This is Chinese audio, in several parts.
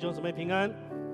兄姊妹平安。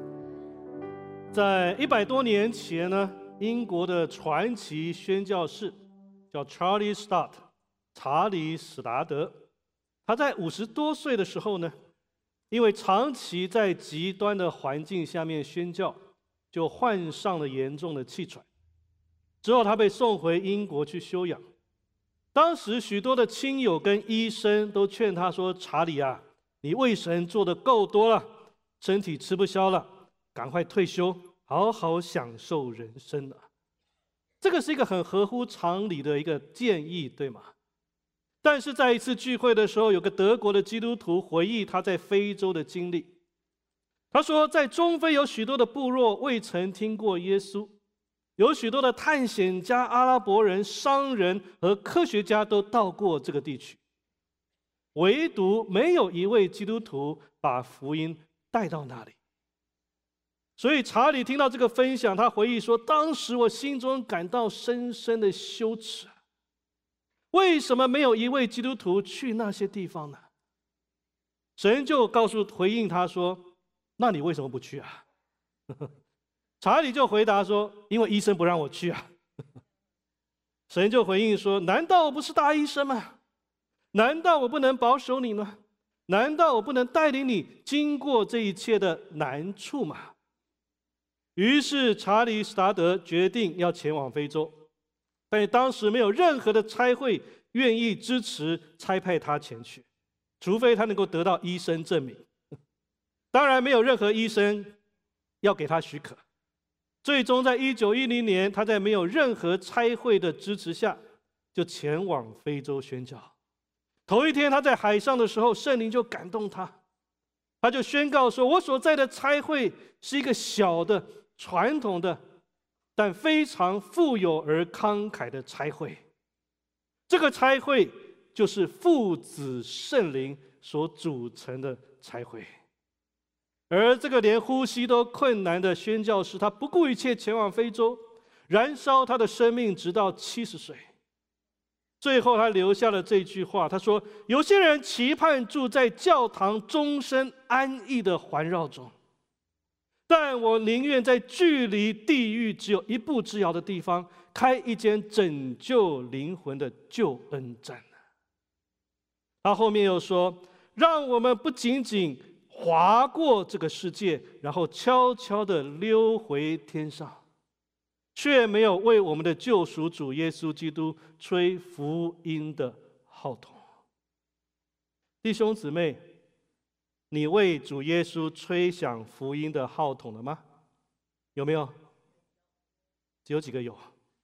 在100多年前呢，英国的传奇宣教士叫 Charlie Stott 查理·史达德，他在50多岁的时候呢，因为长期在极端的环境下面宣教，就患上了严重的气喘。之后他被送回英国去休养。当时许多的亲友跟医生都劝他说：“查理啊，你为神做得够多了，身体吃不消了，赶快退休，好好享受人生啊。”这个是一个很合乎常理的一个建议，对吗？但是在一次聚会的时候，有个德国的基督徒回忆他在非洲的经历。他说，在中非有许多的部落未曾听过耶稣，有许多的探险家、阿拉伯人、商人和科学家都到过这个地区，唯独没有一位基督徒把福音带到那里。所以查理听到这个分享，他回忆说，当时我心中感到深深的羞耻。为什么没有一位基督徒去那些地方呢？神就回应他说，那你为什么不去啊？查理就回答说，因为医生不让我去啊。神就回应说，难道我不是大医生吗？难道我不能保守你吗？难道我不能带领你经过这一切的难处吗？于是查理·史达德决定要前往非洲，但是当时没有任何的差会愿意支持差派他前去，除非他能够得到医生证明。当然没有任何医生要给他许可。最终在1910年，他在没有任何差会的支持下，就前往非洲宣教。头一天他在海上的时候，圣灵就感动他，他就宣告说，我所在的差会是一个小的传统的但非常富有而慷慨的差会。这个差会就是父子圣灵所组成的差会。而这个连呼吸都困难的宣教士，他不顾一切前往非洲，燃烧他的生命直到70岁。最后他留下了这句话，他说，有些人期盼住在教堂终身安逸的环绕中，但我宁愿在距离地狱只有1步之遥的地方，开一间拯救灵魂的救恩站。他后面又说，让我们不仅仅划过这个世界，然后悄悄地溜回天上，却没有为我们的救赎主耶稣基督吹福音的号筒。弟兄姊妹，你为主耶稣吹响福音的号筒了吗？有没有？只有几个有。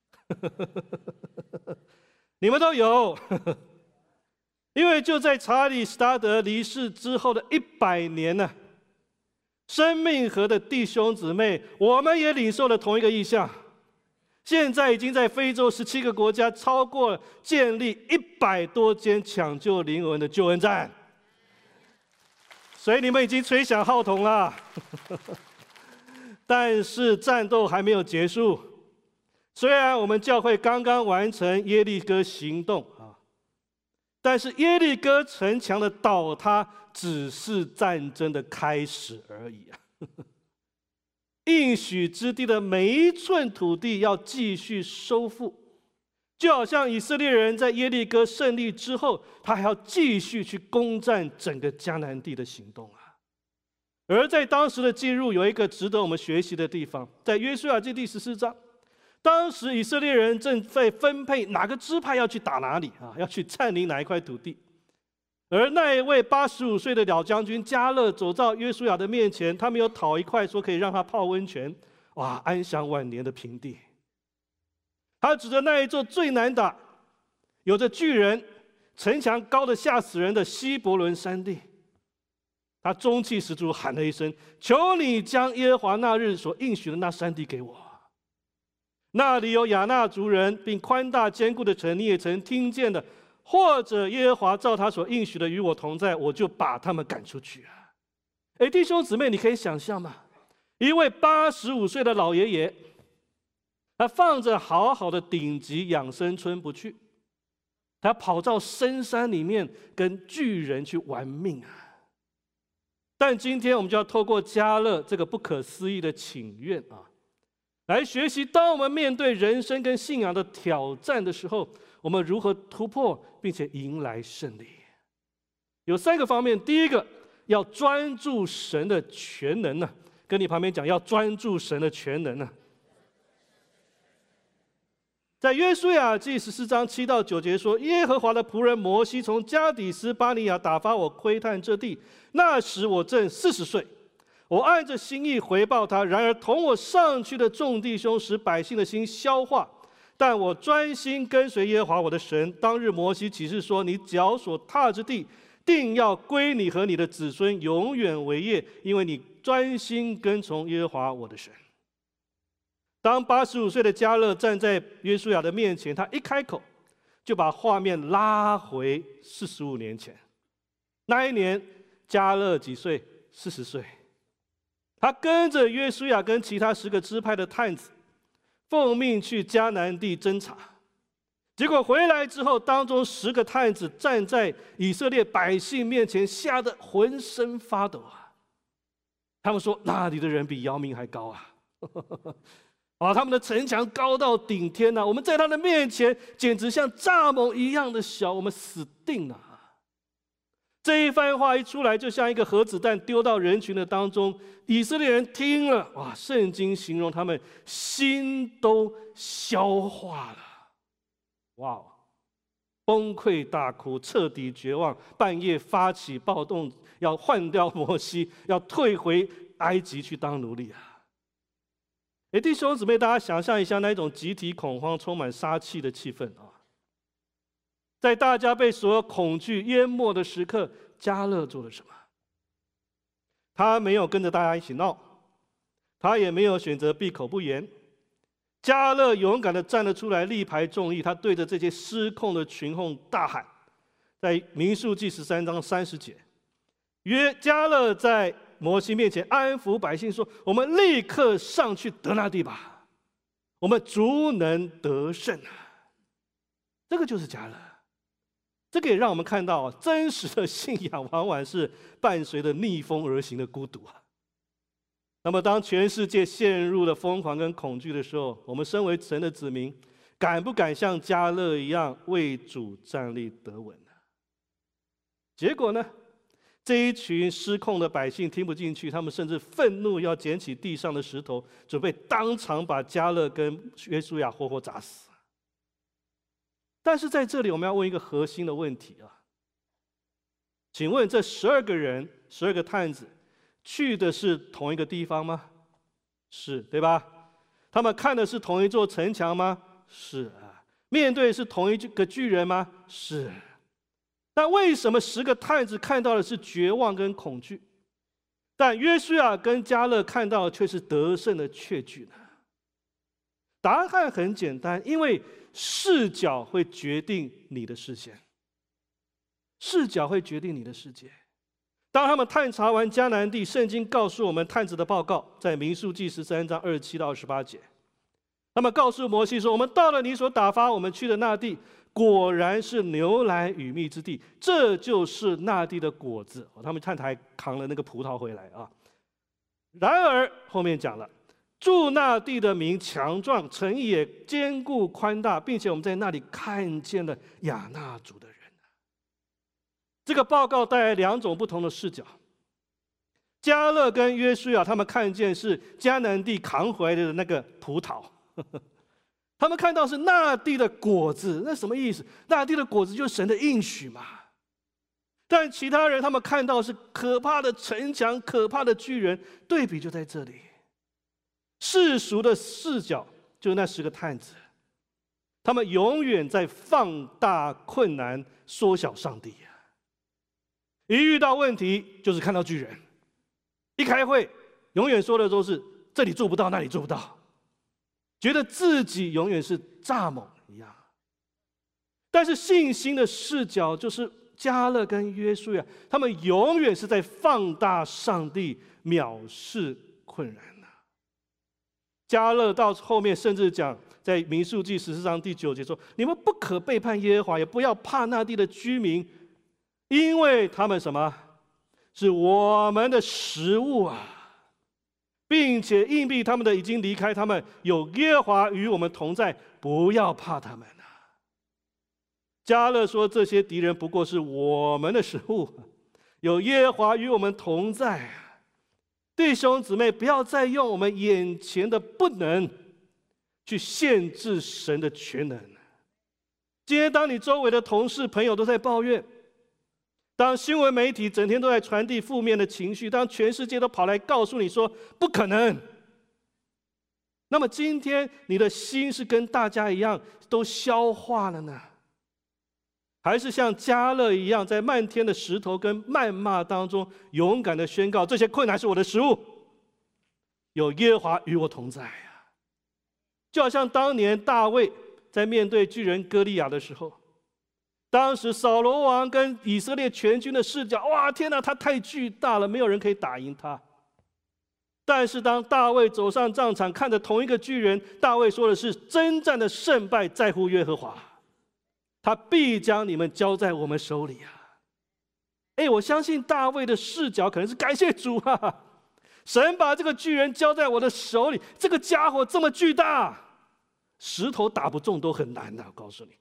你们都有。因为就在查理·史达德离世之后的100年呢，生命河的弟兄姊妹，我们也领受了同一个意向。现在已经在非洲17个国家超过建立100多间抢救灵魂的救恩站，所以你们已经吹响号筒了。但是战斗还没有结束。虽然我们教会刚刚完成耶利哥行动但是耶利哥城墙的倒塌只是战争的开始而已啊！应许之地的每一寸土地要继续收复，就好像以色列人在耶利哥胜利之后，他还要继续去攻占整个迦南地的行动啊！而在当时的记录有一个值得我们学习的地方，在约书亚记第14章。当时以色列人正在分配哪个支派要去打哪里要去占领哪一块土地。而那一位85岁的老将军迦勒走到约书亚的面前，他没有讨一块说可以让他泡温泉，安享晚年的平地。他指着那一座最难打、有着巨人、城墙高的吓死人的希伯伦山地，他中气十足喊了一声：“求你将耶和华那日所应许的那山地给我。”那里有亚衲族人，并宽大坚固的城，你也曾听见的。或者耶和华照他所应许的与我同在，我就把他们赶出去啊！弟兄姊妹，你可以想象吗？一位85岁的老爷爷，他放着好好的顶级养生村不去，他跑到深山里面跟巨人去玩命啊！ 但今天我们就要透过迦勒这个不可思议的请愿来学习，当我们面对人生跟信仰的挑战的时候，我们如何突破并且迎来胜利。有3个方面，第一个要专注神的全能呢，跟你旁边讲，要专注神的全能呢。在约书亚记14章7到9节说，耶和华的仆人摩西从加底斯巴尼亚打发我窥探这地，那时我正40岁，我按着心意回报他。然而同我上去的众弟兄使百姓的心消化，但我专心跟随耶和华我的神。当日摩西起誓说，你脚所踏之地，定要归你和你的子孙永远为业，因为你专心跟从耶和华我的神。当85岁的迦勒站在约书亚的面前，他一开口就把画面拉回45年前。那一年迦勒几岁？40岁。他跟着约书亚跟其他10个支派的探子奉命去迦南地侦查，结果回来之后，当中10个探子站在以色列百姓面前，吓得浑身发抖他们说，那里的人比姚明还高他们的城墙高到顶天我们在他的面前简直像蚱蜢一样的小，我们死定了。这一番话一出来，就像一个核子弹丢到人群的当中。以色列人听了，圣经形容他们心都消化了，崩溃大哭，彻底绝望，半夜发起暴动，要换掉摩西，要退回埃及去当奴隶弟兄姊妹，大家想象一下那种集体恐慌、充满杀气的气氛在大家被所有恐惧淹没的时刻，迦勒做了什么？他没有跟着大家一起闹，他也没有选择闭口不言。迦勒勇敢地站了出来，力排众议。他对着这些失控的群众大喊，在民数记13章30节，迦勒在摩西面前安抚百姓说，我们立刻上去得那地吧，我们足能得胜这个就是迦勒。这个也让我们看到真实的信仰往往是伴随着逆风而行的孤独那么当全世界陷入了疯狂跟恐惧的时候，我们身为神的子民，敢不敢像迦勒一样为主站立得稳呢？结果呢，这一群失控的百姓听不进去，他们甚至愤怒，要捡起地上的石头，准备当场把迦勒跟约书亚活活砸死。但是在这里，我们要问一个核心的问题请问这12个人，12个探子去的是同一个地方吗？是，对吧？他们看的是同一座城墙吗？是面对是同一个巨人吗？是。但为什么10个探子看到的是绝望跟恐惧，但约书亚跟迦勒看到的却是得胜的确据呢？答案很简单，因为视角会决定你的视线，视角会决定你的世界。当他们探查完迦南地，圣经告诉我们探子的报告，在民数记13章27到28节，他们告诉摩西说，我们到了你所打发我们去的那地，果然是牛奶与蜜之地，这就是那地的果子。他们太太扛了那个葡萄回来然而后面讲了，住那地的民强壮，城邑也坚固宽大，并且我们在那里看见了亚衲族的人。这个报告带来2种不同的视角。迦勒跟约书亚他们看见是迦南地扛回来的那个葡萄他们看到是那地的果子，那什么意思？那地的果子就是神的应许嘛。但其他人他们看到是可怕的城墙，可怕的巨人，对比就在这里。世俗的视角就是那10个探子，他们永远在放大困难，缩小上帝一遇到问题就是看到巨人，一开会永远说的都是这里做不到，那里做不到，觉得自己永远是蚱蜢一样。但是信心的视角就是迦勒跟约书亚，他们永远是在放大上帝，藐视困难迦勒到后面甚至讲，在民数记14章第9节说，你们不可背叛耶和华，也不要怕那地的居民，因为他们什么？ 是我们的食物啊，并且硬币他们的已经离开他们，有耶和华与我们同在，不要怕他们啊。迦勒说，这些敌人不过是我们的食物，有耶和华与我们同在啊。弟兄姊妹，不要再用我们眼前的不能去限制神的全能。今天当你周围的同事朋友都在抱怨，当新闻媒体整天都在传递负面的情绪，当全世界都跑来告诉你说不可能，那么今天你的心是跟大家一样都消化了呢，还是像迦勒一样，在漫天的石头跟谩骂当中勇敢的宣告，这些困难是我的食物，有耶和华与我同在啊。就好像当年大卫在面对巨人歌利亚的时候，当时扫罗王跟以色列全军的视角，哇，天哪，他太巨大了，没有人可以打赢他。但是当大卫走上战场，看着同一个巨人，大卫说的是：征战的胜败在乎耶和华，他必将你们交在我们手里啊。我相信大卫的视角可能是感谢主啊，神把这个巨人交在我的手里，这个家伙这么巨大，石头打不中都很难的，我告诉你。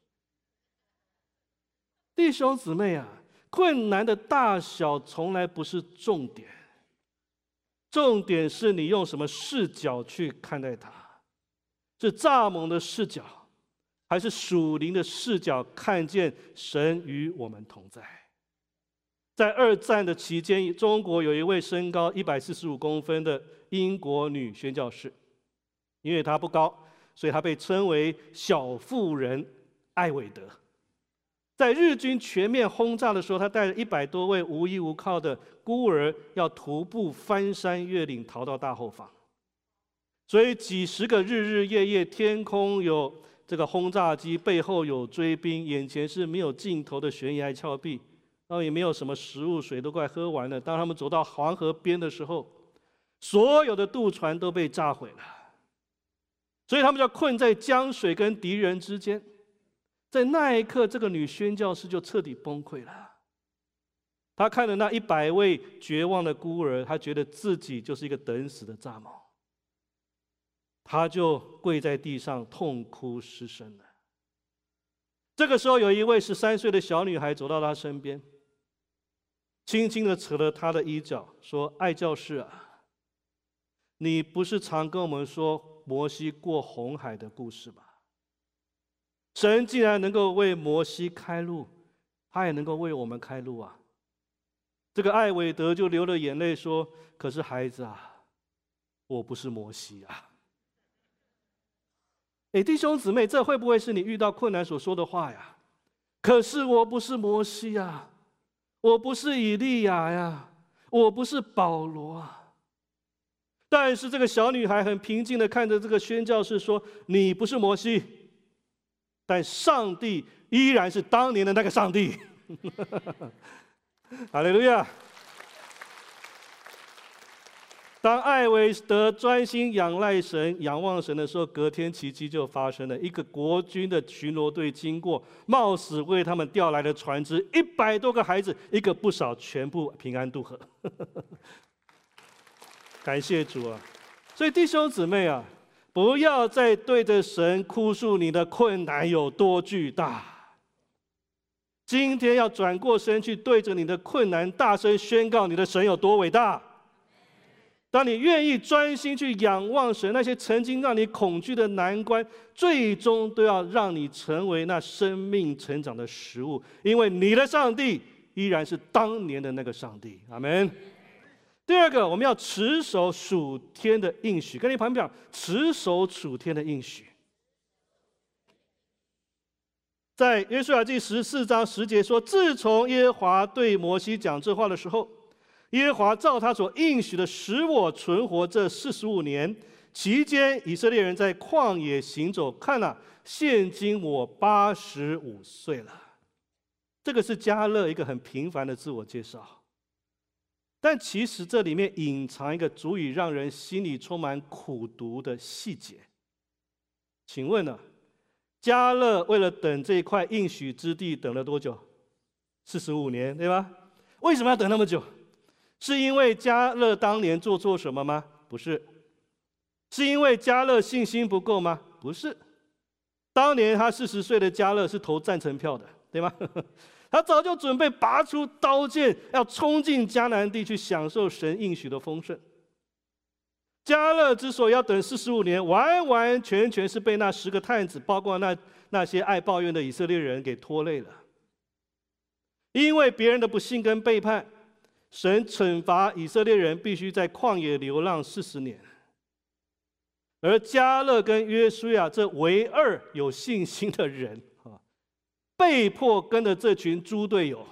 弟兄姊妹啊，困难的大小从来不是重点，重点是你用什么视角去看待它，是蚱蜢的视角，还是属灵的视角，看见神与我们同在。在二战的期间，中国有一位身高145公分的英国女宣教士，因为她不高，所以她被称为小妇人艾伟德。在日军全面轰炸的时候，他带着100多位无依无靠的孤儿，要徒步翻山越岭逃到大后方。所以几十个日日夜夜，天空有这个轰炸机，背后有追兵，眼前是没有尽头的悬崖峭壁，然后也没有什么食物，水都快喝完了。当他们走到黄河边的时候，所有的渡船都被炸毁了，所以他们就困在江水跟敌人之间。在那一刻，这个女宣教士就彻底崩溃了。她看着那100位绝望的孤儿，她觉得自己就是一个等死的蚱蜢，她就跪在地上痛哭失声了。这个时候，有一位13岁的小女孩走到她身边，轻轻地扯了她的衣角，说：“艾教士啊，你不是常跟我们说摩西过红海的故事吗？神既然能够为摩西开路，他也能够为我们开路啊。”这个艾伟德就流了眼泪说：“可是孩子啊，我不是摩西啊。”弟兄姊妹，这会不会是你遇到困难所说的话呀？可是我不是摩西呀，我不是以利亚呀，我不是保罗啊。但是这个小女孩很平静地看着这个宣教士说：“你不是摩西，但上帝依然是当年的那个上帝。”哈利路亚！当艾维德专心仰赖神、仰望神的时候，隔天奇迹就发生了。一个国军的巡逻队经过，冒死为他们调来的船只，100多个孩子，一个不少，全部平安渡河。感谢主啊！所以弟兄姊妹啊，不要再对着神哭诉你的困难有多巨大。今天要转过身去，对着你的困难大声宣告你的神有多伟大。当你愿意专心去仰望神，那些曾经让你恐惧的难关，最终都要让你成为那生命成长的食物，因为你的上帝依然是当年的那个上帝。阿们。第二个，我们要持守属天的应许，跟你旁边讲，持守属天的应许。在约书亚记14章10节说：“自从耶和华对摩西讲这话的时候，耶和华照他所应许的，使我存活这45年。期间，以色列人在旷野行走，看啊，现今我85岁了。”这个是迦勒一个很平凡的自我介绍。但其实这里面隐藏一个足以让人心里充满苦毒的细节。请问呢，迦勒为了等这一块应许之地等了多久？45年，对吧？为什么要等那么久？ 是因为迦勒当年做错什么吗？不是。是因为迦勒信心不够吗？不是。当年他40岁的迦勒是投赞成票的，对吗？他早就准备拔出刀剑，要冲进迦南地去享受神应许的丰盛。迦勒之所以要等45年，完完全全是被那10个探子，包括那些爱抱怨的以色列人给拖累了。因为别人的不信跟背叛，神惩罚以色列人必须在旷野流浪40年。而迦勒跟约书亚这唯二有信心的人被迫跟着这群猪队友，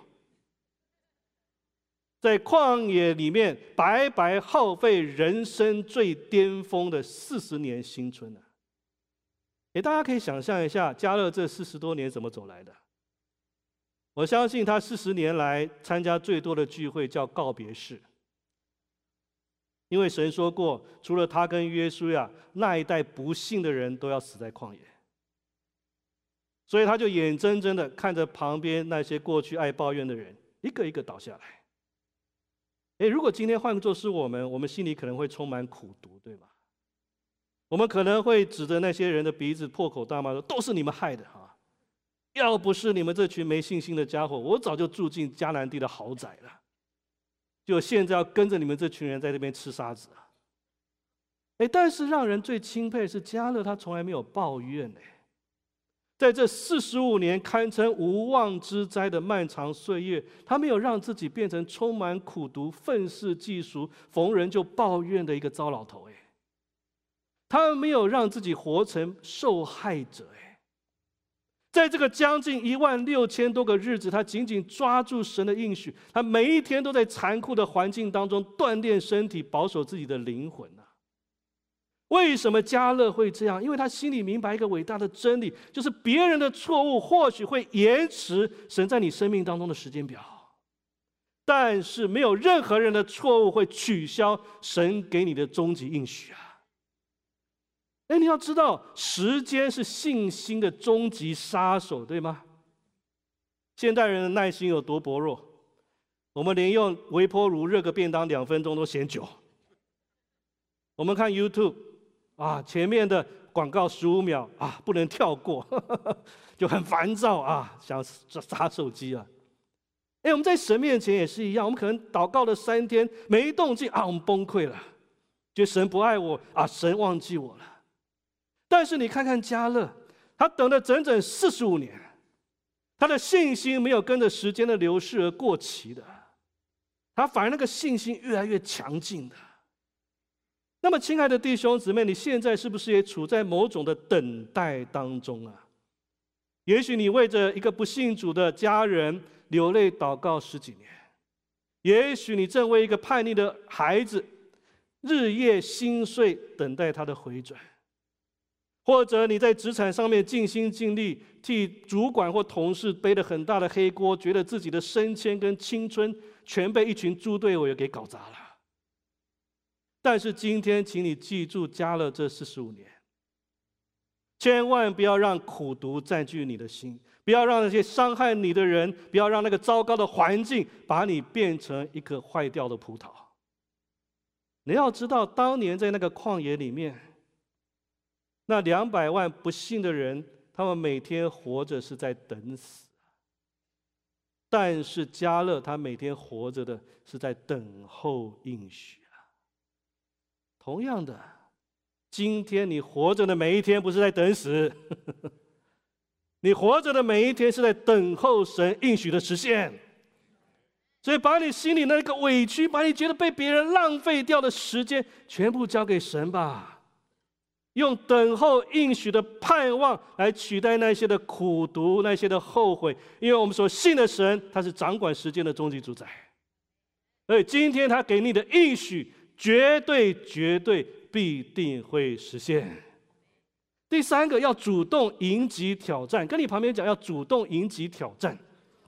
在旷野里面白白耗费人生最巅峰的40年新春了。大家可以想象一下，迦勒这40多年怎么走来的？我相信他40年来参加最多的聚会叫告别式。因为神说过，除了他跟约书亚，那一代不信的人都要死在旷野。所以他就眼睁睁的看着旁边那些过去爱抱怨的人一个一个倒下来。如果今天换作是我们心里可能会充满苦毒，对吧？我们可能会指着那些人的鼻子破口大骂说：“都是你们害的啊！要不是你们这群没信心的家伙，我早就住进迦南地的豪宅了。就现在要跟着你们这群人在这边吃沙子啊！”但是让人最钦佩的是迦勒，他从来没有抱怨。在这45年堪称无妄之灾的漫长岁月，他没有让自己变成充满苦毒、愤世嫉俗、逢人就抱怨的一个糟老头。他没有让自己活成受害者。在这个将近16000多个日子，他紧紧抓住神的应许，他每一天都在残酷的环境当中锻炼身体，保守自己的灵魂。为什么迦勒会这样？因为他心里明白一个伟大的真理，就是别人的错误或许会延迟神在你生命当中的时间表，但是没有任何人的错误会取消神给你的终极应许啊！你要知道，时间是信心的终极杀手，对吗？现代人的耐心有多薄弱？我们连用微波炉热个便当2分钟都嫌久。我们看 YouTube。前面的广告15秒不能跳过，就很烦躁想砸手机啊。我们在神面前也是一样，我们可能祷告了3天没动静我们崩溃了，觉得神不爱我神忘记我了。但是你看看迦勒，他等了整整45年，他的信心没有跟着时间的流逝而过期的，他反而那个信心越来越强劲的。那么，亲爱的弟兄姊妹，你现在是不是也处在某种的等待当中啊？也许你为着一个不信主的家人流泪祷告10几年，也许你正为一个叛逆的孩子日夜心碎，等待他的回转，或者你在职场上面尽心尽力，替主管或同事背了很大的黑锅，觉得自己的升迁跟青春全被一群猪队友给搞砸了。但是今天，请你记住迦勒这45年，千万不要让苦毒占据你的心，不要让那些伤害你的人，不要让那个糟糕的环境把你变成一颗坏掉的葡萄。你要知道，当年在那个旷野里面，那200万不信的人，他们每天活着是在等死，但是迦勒他每天活着的是在等候应许。同样的，今天你活着的每一天不是在等死，你活着的每一天是在等候神应许的实现。所以把你心里那个委屈，把你觉得被别人浪费掉的时间，全部交给神吧，用等候应许的盼望来取代那些的苦毒，那些的后悔。因为我们所信的神，他是掌管时间的终极主宰，所以今天他给你的应许绝对必定会实现。第3个，要主动迎击挑战。跟你旁边讲，要主动迎击挑战。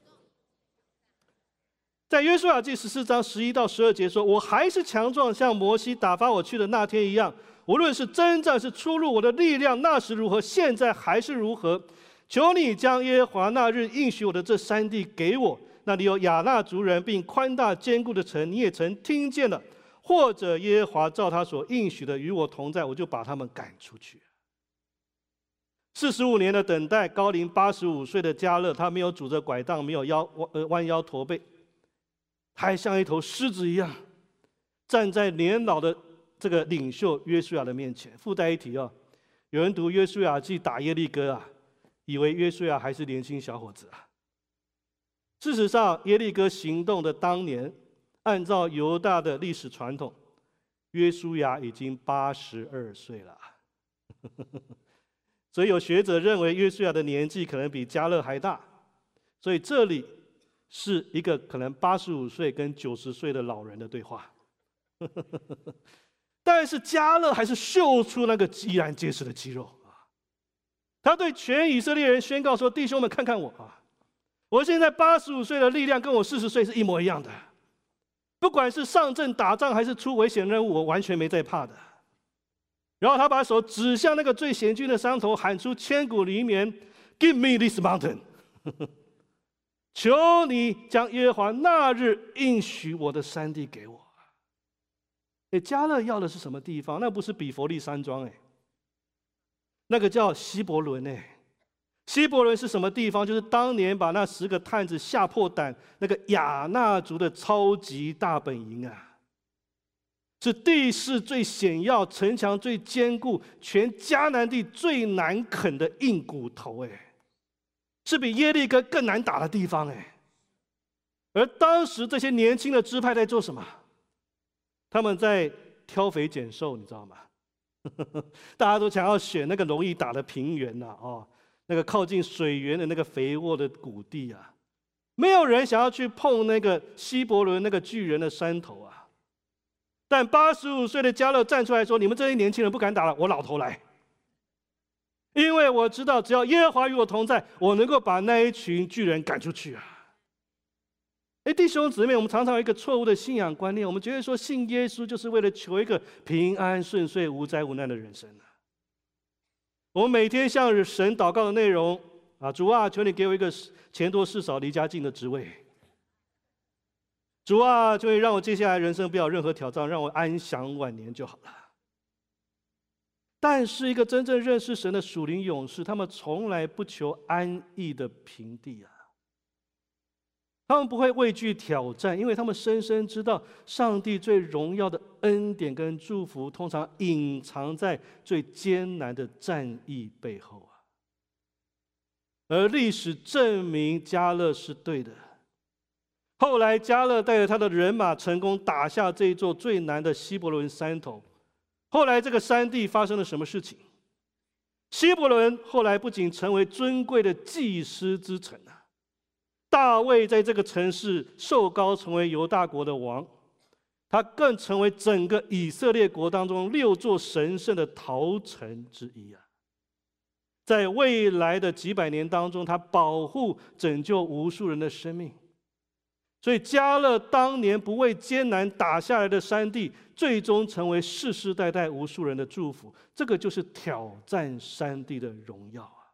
在约书亚记14章11到12节说：“我还是强壮，像摩西打发我去的那天一样。无论是征战是出入，我的力量那时如何，现在还是如何。求你将耶和华那日应许我的这山地给我， 那里有亚衲族人，并宽大坚固的城，你也曾听见了。或者耶和华照他所应许的与我同在，我就把他们赶出去。45年的等待，高龄85岁的迦勒，他没有拄着拐杖，没有弯腰驼背，他还像一头狮子一样，站在年老的这个领袖约书亚的面前。附带一提啊，有人读约书亚记打耶利哥啊，以为约书亚还是年轻小伙子啊。事实上，耶利哥行动的当年，按照犹大的历史传统，约书亚已经82岁了。所以有学者认为约书亚的年纪可能比迦勒还大，所以这里是一个可能85岁跟90岁的老人的对话。但是迦勒还是秀出那个依然结实的肌肉啊！他对全以色列人宣告说：“弟兄们，看看我啊！我现在85岁的力量跟我40岁是一模一样的。不管是上阵打仗还是出危险任务，我完全没在怕的。”然后他把手指向那个最险峻的山头，喊出千古黎绵 ：“Give me this mountain！” 求你将耶和华那日应许我的山地给我。迦勒要的是什么地方？那不是比佛利山庄，那个叫希伯伦。希伯伦是什么地方？就是当年把那10个探子吓破胆那个亚衲族的超级大本营啊，是地势最险要、城墙最坚固、全迦南地最难啃的硬骨头，是比耶利哥更难打的地方，而当时这些年轻的支派在做什么？他们在挑肥拣瘦，你知道吗？大家都想要选那个容易打的平原那个靠近水源的那个肥沃的谷地啊，没有人想要去碰那个希伯伦那个巨人的山头啊。但85岁的迦勒站出来说：“你们这些年轻人不敢打了，我老头来，因为我知道只要耶和华与我同在，我能够把那一群巨人赶出去啊。”弟兄姊妹，我们常常有一个错误的信仰观念，我们觉得说信耶稣就是为了求一个平安顺遂、无灾无难的人生。我们每天向神祷告的内容啊，主啊，求你给我一个钱多事少、离家近的职位。主啊，求你让我接下来人生不要有任何挑战，让我安享晚年就好了。但是一个真正认识神的属灵勇士，他们从来不求安逸的平地啊。他们不会畏惧挑战，因为他们深深知道上帝最荣耀的恩典跟祝福，通常隐藏在最艰难的战役背后啊。而历史证明迦勒是对的。后来迦勒带着他的人马成功打下这一座最难的希伯伦山头。后来这个山地发生了什么事情？希伯伦后来不仅成为尊贵的祭司之城啊，大卫在这个城市受膏成为犹大国的王，他更成为整个以色列国当中6座神圣的逃城之一啊。在未来的几百年当中，他保护拯救无数人的生命。所以迦勒当年不畏艰难打下来的山地，最终成为世世代代无数人的祝福。这个就是挑战山地的荣耀啊！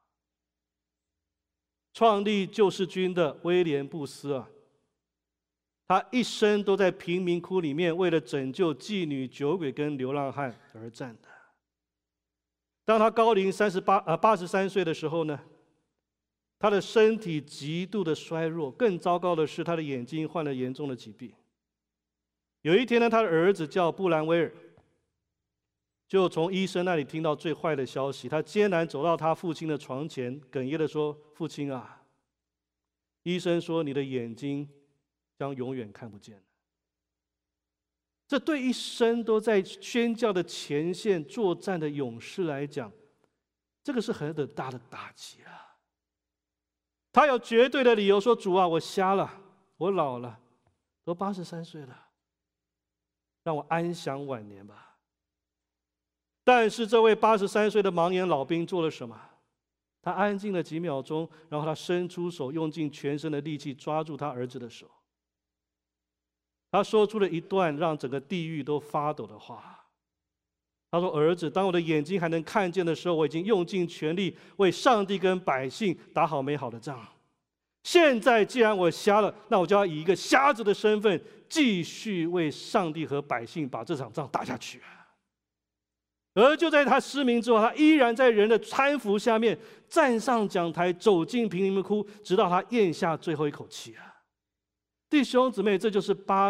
创立救世军的威廉布斯啊，他一生都在贫民窟里面为了拯救妓女、酒鬼跟流浪汉而战的。当他高龄83岁的时候呢，他的身体极度的衰弱，更糟糕的是他的眼睛患了严重的疾病。有一天呢，他的儿子叫布兰威尔，就从医生那里听到最坏的消息。他艰难走到他父亲的床前，哽咽地说：“父亲啊，医生说你的眼睛将永远看不见了。”这对一生都在宣教的前线作战的勇士来讲，这个是很大的打击啊！他有绝对的理由说：“主啊，我瞎了，我老了，都83岁了，让我安享晚年吧。”但是这位83岁的盲眼老兵做了什么？他安静了几秒钟，然后他伸出手，用尽全身的力气抓住他儿子的手。他说出了一段让整个地狱都发抖的话。他说：“儿子，当我的眼睛还能看见的时候，我已经用尽全力为上帝跟百姓打好美好的仗。 现在既然我瞎了，那我就要以一个瞎子的身份，继续为上帝和百姓把这场仗打下去。而就在他失明之后，他依然在人的搀扶下面站上讲台，走进贫民窟，直到他咽下最后一口气啊！弟兄姊妹，这就是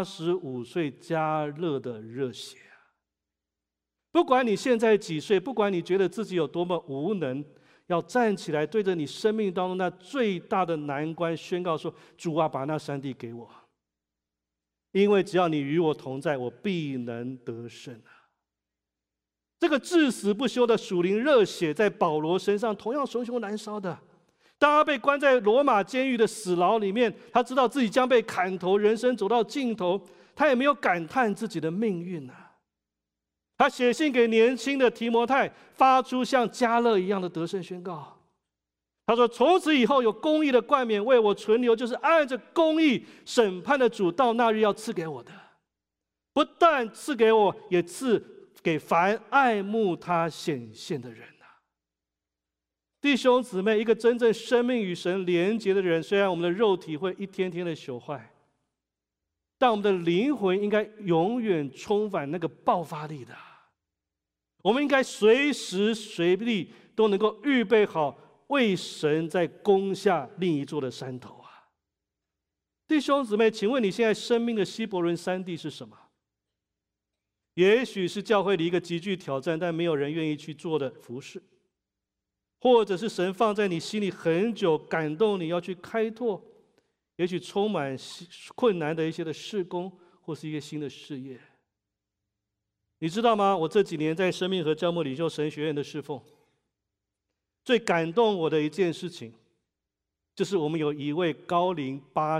85岁加勒的热血啊！不管你现在几岁，不管你觉得自己有多么无能，要站起来，对着你生命当中那最大的难关宣告说：“主啊，把那山地给我，因为只要你与我同在，我必能得胜啊！”这个至死不休的属灵热血，在保罗身上同样熊熊燃烧的。当他被关在罗马监狱的死牢里面，他知道自己将被砍头，人生走到尽头，他也没有感叹自己的命运啊。他写信给年轻的提摩太，发出像迦勒一样的得胜宣告。他说：“从此以后，有公义的冠冕为我存留，就是按着公义审判的主到那日要赐给我的。不但赐给我，也赐给凡爱慕他显现的人啊！”弟兄姊妹，一个真正生命与神连结的人，虽然我们的肉体会一天天的朽坏，但我们的灵魂应该永远充满那个爆发力的。我们应该随时随地都能够预备好，为神在攻下另一座的山头啊！弟兄姊妹，请问你现在生命的希伯伦山地是什么？也许是教会里一个极具挑战但没有人愿意去做的服事，或者是神放在你心里很久，感动你要去开拓，也许充满困难的一些的事工，或是一个新的事业。你知道吗？我这几年在生命和教牧领袖神学院的侍奉，最感动我的一件事情，就是我们有一位高龄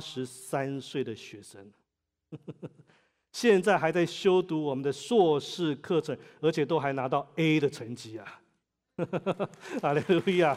83岁的学生现在还在修读我们的硕士课程，而且都还拿到 A 的成绩啊！哈利路亚！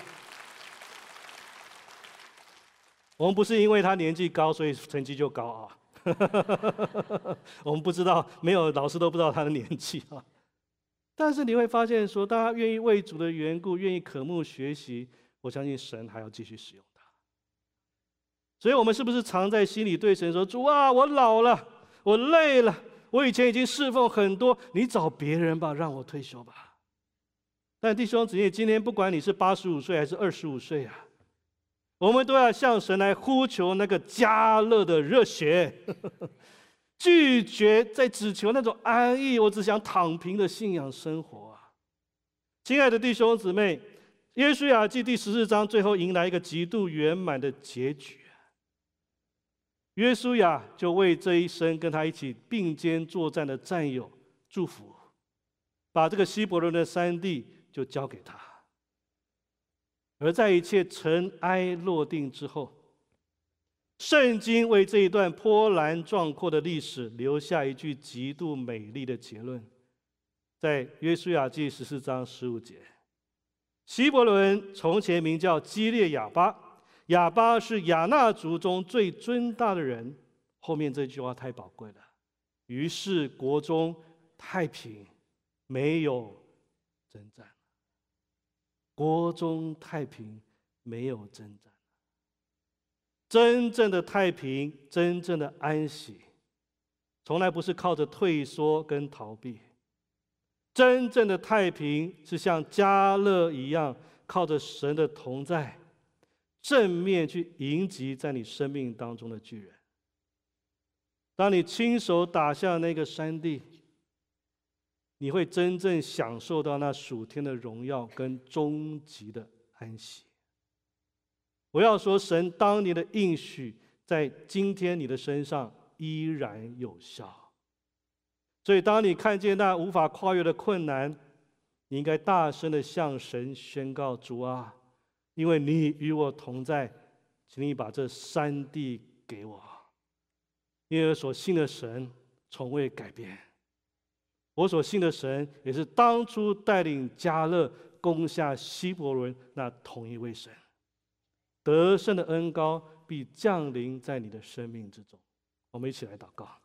我们不是因为他年纪高，所以成绩就高啊！我们不知道，没有老师都不知道他的年纪啊。但是你会发现说，当他愿意为主的缘故，愿意渴慕学习，我相信神还要继续使用他。所以我们是不是常在心里对神说：“主啊，我老了。我累了，我以前已经侍奉很多，你找别人吧，让我退休吧。”但弟兄姊妹，今天不管你是85岁还是25岁啊，我们都要向神来呼求那个加勒的热血，拒绝再只求那种安逸，我只想躺平的信仰生活啊！亲爱的弟兄姊妹，约书亚记第14章最后迎来一个极度圆满的结局。约书亚就为这一生跟他一起并肩作战的战友祝福，把这个希伯伦的山地就交给他。而在一切尘埃落定之后，圣经为这一段波澜壮阔的历史留下一句极度美丽的结论，在约书亚记14章15节：希伯伦从前名叫基列亚巴，亚巴是亚衲族中最尊大的人。后面这句话太宝贵了。于是国中太平，没有征战。国中太平，没有征战。真正的太平，真正的安息，从来不是靠着退缩跟逃避。真正的太平是像迦勒一样，靠着神的同在，正面去迎击在你生命当中的巨人。当你亲手打下那个山地，你会真正享受到那属天的荣耀跟终极的安息。我要说，神当年的应许在今天你的身上依然有效。所以当你看见那无法跨越的困难，你应该大声的向神宣告：主啊，因为你与我同在，请你把这山地给我。因为我所信的神从未改变，我所信的神也是当初带领迦勒攻下希伯伦那同一位神。得胜的恩膏必降临在你的生命之中。我们一起来祷告。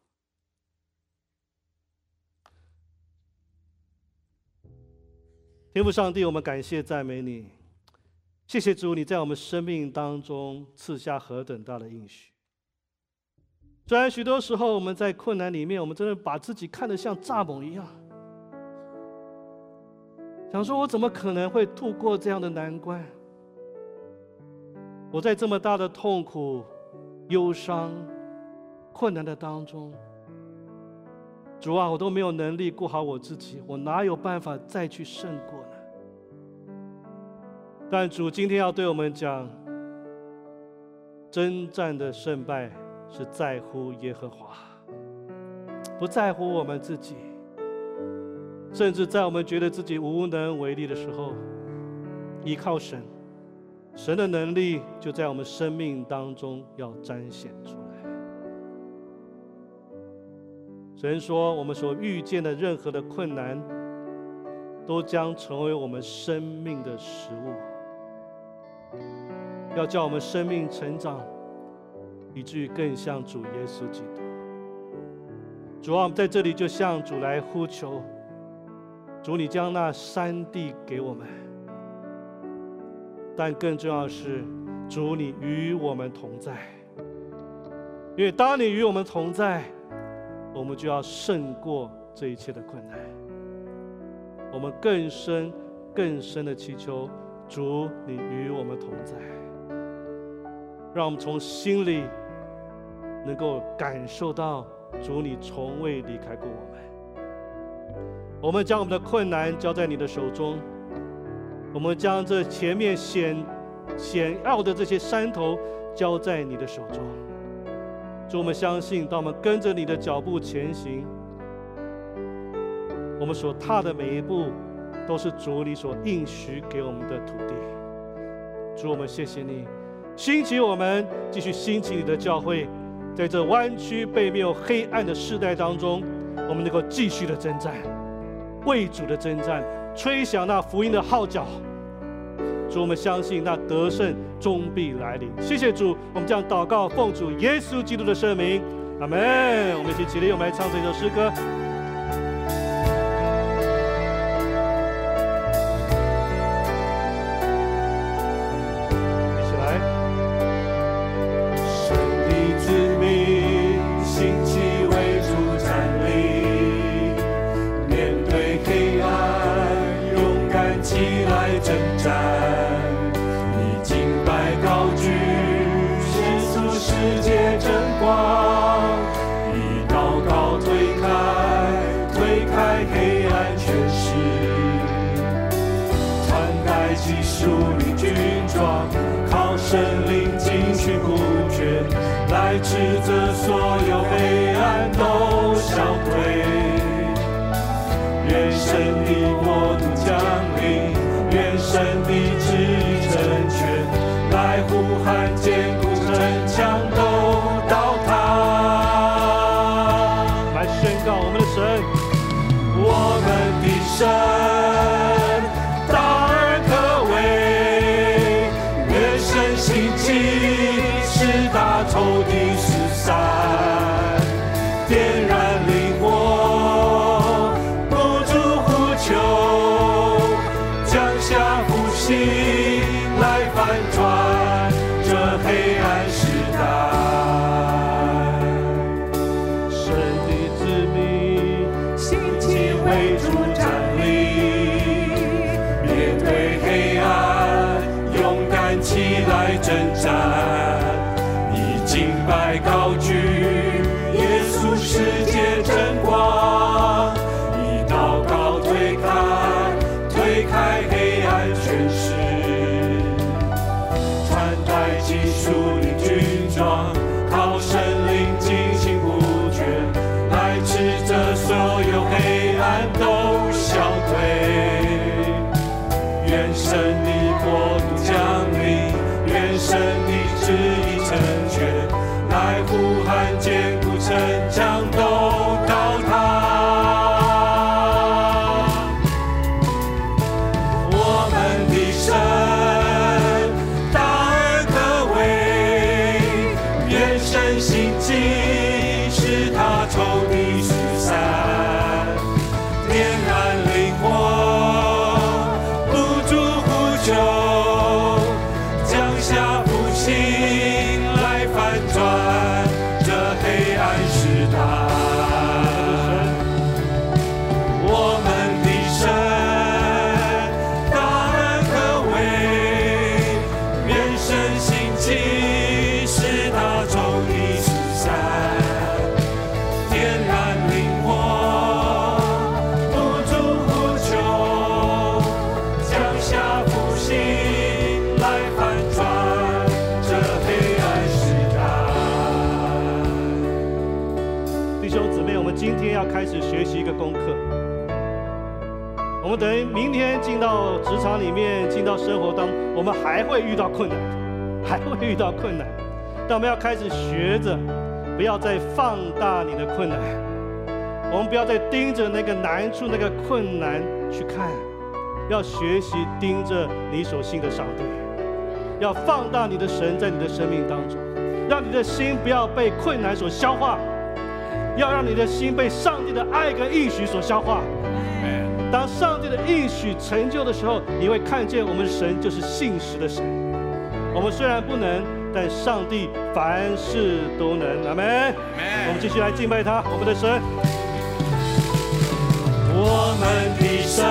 天父上帝，我们感谢赞美你， 谢谢主，你在我们生命当中赐下何等大的应许。虽然许多时候我们在困难里面，我们真的把自己看得像蚱蜢一样，想说我怎么可能会度过这样的难关？我在这么大的痛苦、忧伤、困难的当中，主啊，我都没有能力顾好我自己，我哪有办法再去胜过呢？但主今天要对我们讲，征战的胜败是在乎耶和华，不在乎我们自己。甚至在我们觉得自己无能为力的时候，依靠神，神的能力就在我们生命当中要彰显出来。神说，我们所遇见的任何的困难，都将成为我们生命的食物，要叫我们生命成长，以至于更像主耶稣基督。主啊，我们在这里就向主来呼求，主，你将那山地给我们，但更重要的是，主，你与我们同在。因为当你与我们同在，我们就要胜过这一切的困难。我们更深的祈求，主，你与我们同在，让我们从心里能够感受到，主，你从未离开过我们。我们将我们的困难交在你的手中，我们将这前面险要的这些山头交在你的手中。主，我们相信，当我们跟着你的脚步前行，我们所踏的每一步都是主你所应许给我们的土地。主，我们谢谢你，兴起我们，继续兴起你的教会，在这弯曲背谬黑暗的世代当中，我们能够继续的征战，为主的征战，吹响那福音的号角。主，我们相信那得胜终必来临。谢谢主，我们将祷告奉主耶稣基督的圣名，阿们。我们一起起立，我们来唱这首诗歌。一起来。 神的子民兴起为主站立，面对黑暗，勇敢起来征战。世界真光，以祷告推开黑暗权势，穿戴起属灵军装，靠神灵进去孤绝，来指责所有黑暗都消退。愿神的国度降临，愿神的旨意成全，来呼喊坚固城墙都倒塌， 来宣告我们的神， 我们的神大而可畏，愿神兴起，使大仇敌四散，点燃灵火，不住呼求，降下复兴来翻转这黑暗时代。神的子民兴起为主站立，面对黑暗，勇敢起来征战，以敬拜高举耶稣世界真光，以祷告推开黑暗权势。 要开始学习一个功课。我们等于明天进到职场里面，进到生活当中，我们还会遇到困难，还会遇到困难。但我们要开始学着，不要再放大你的困难。我们不要再盯着那个难处、那个困难去看，要学习盯着你所信的上帝，要放大你的神在你的生命当中，让你的心不要被困难所消化，要让你的心被上帝的爱跟应许所消化。当上帝的应许成就的时候，你会看见我们的神就是信实的神。我们虽然不能，但上帝凡事都能。阿们。我们继续来敬拜他，我们的神。 我们的神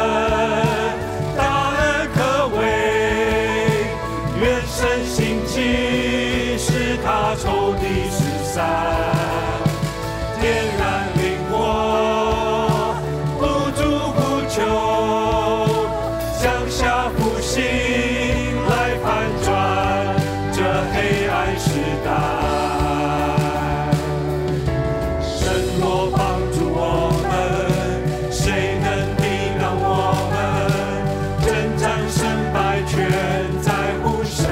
大而可畏，愿神兴起，使他仇敌四散，点燃灵火，不住呼求，降下复兴来反转这黑暗时代。神若帮助我们，谁能抵挡我们？征战胜败全在乎神。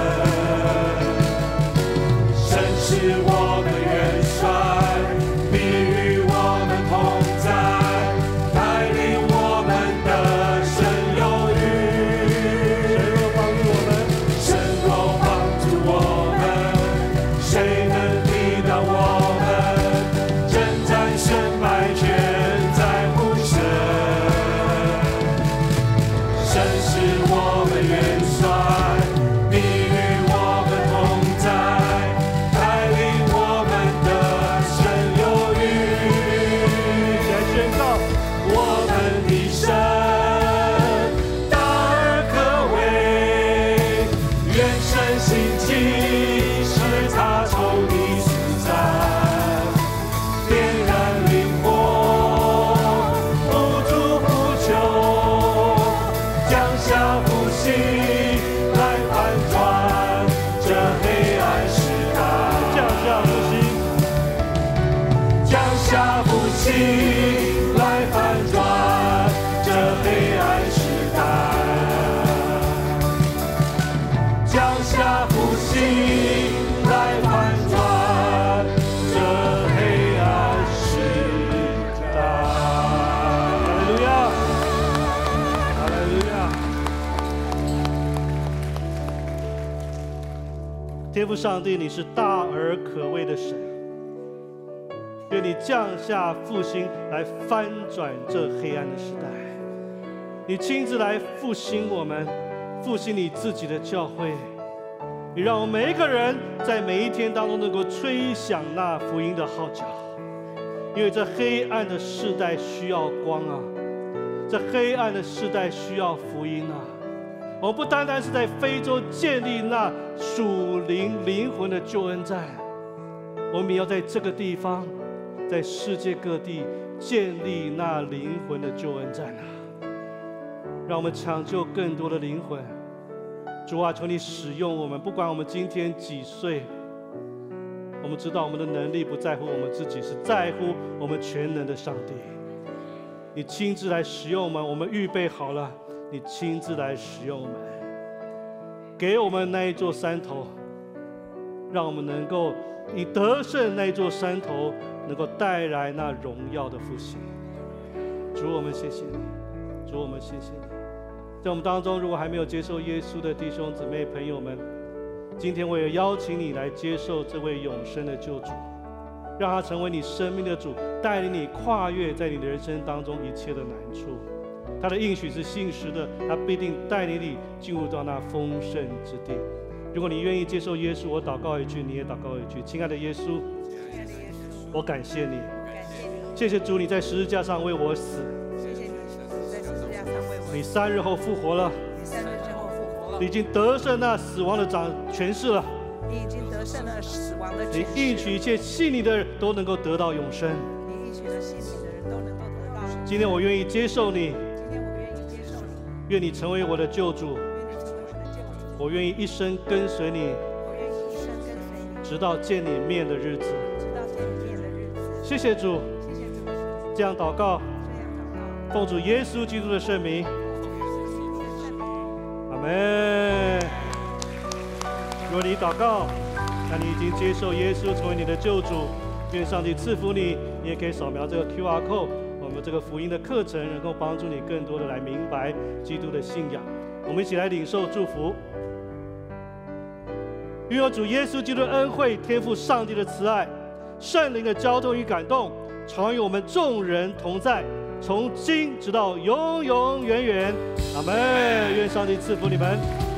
神是我的元帅，必与我们同在，带领我们的神有余。神若帮助我们，谁能抵挡我们？征战胜败全在乎神。神是我们元帅，必与我们同在，带领我们的神有余。 来宣告， 我们的神大而可畏，愿神兴起，使他仇敌四散，点燃灵火，不住呼求，降下复兴来反转这黑暗时代。 降下复兴， 降下复兴来反转这黑暗时代，降下复兴来反转这黑暗时代。 哈利路亚，哈利路亚。天父上帝，你是大而可畏的神，愿你降下复兴来翻转这黑暗的时代。你亲自来复兴我们，复兴你自己的教会。你让我们每一个人在每一天当中能够吹响那福音的号角，因为这黑暗的世代需要光啊，这黑暗的世代需要福音啊。我们不单单是在非洲建立那属灵灵魂的救恩站，我们也要在这个地方，在世界各地建立那灵魂的救恩站啊！让我们抢救更多的灵魂。主啊，求你使用我们，不管我们今天几岁，我们知道我们的能力不在乎我们自己，是在乎我们全能的上帝。你亲自来使用我们，我们预备好了，你亲自来使用我们，给我们那一座山头，让我们能够以得胜那一座山头，能够带来那荣耀的复兴。主，我们谢谢你，主，我们谢谢你。在我们当中，如果还没有接受耶稣的弟兄姊妹朋友们，今天我也邀请你来接受这位永生的救主，让他成为你生命的主，带领你跨越在你的人生当中一切的难处。他的应许是信实的，他必定带领你进入到那丰盛之地。如果你愿意接受耶稣，我祷告一句，你也祷告一句。亲爱的耶稣，我感谢你，谢谢主，你在十字架上为我死，你3日后复活了，你已经得胜那死亡的权势了， 你已经得胜了死亡的权势， 你应许一切信你的人都能够得到永生。 你应许了信你的人都能够得到。 今天我愿意接受你， 今天我愿意接受你， 愿你成为我的救主， 愿你成为我的救主， 我愿意一生跟随你， 我愿意一生跟随你， 直到见你面的日子。 直到见你面的日子。 谢谢主， 谢谢主， 这样祷告， 这样祷告， 奉主耶稣基督的圣名，阿门。如果你祷告，那你已经接受耶稣成为你的救主，愿上帝赐福你。你也可以扫描这个 QR code， 我们这个福音的课程能够帮助你更多的来明白基督的信仰。我们一起来领受祝福。愿有主耶稣基督的恩惠、天父上帝的慈爱、圣灵的交通与感动，常与我们众人同在，从今直到永永远远。阿门。愿上帝赐福你们。